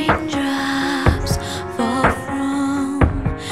Raindrops fall from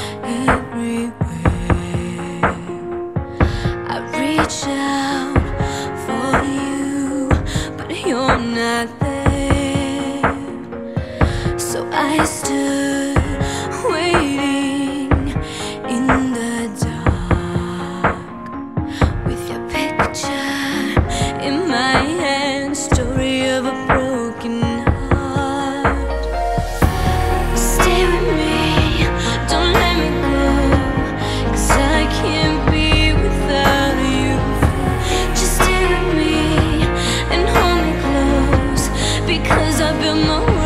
everywhere. I reach out for you, but you're not there. So I stood waiting in the dark with your picture in my hand, story of a broken heart. Stay with me, don't let me go, 'cause I can't be without you. Just stay with me and hold me close, because I built my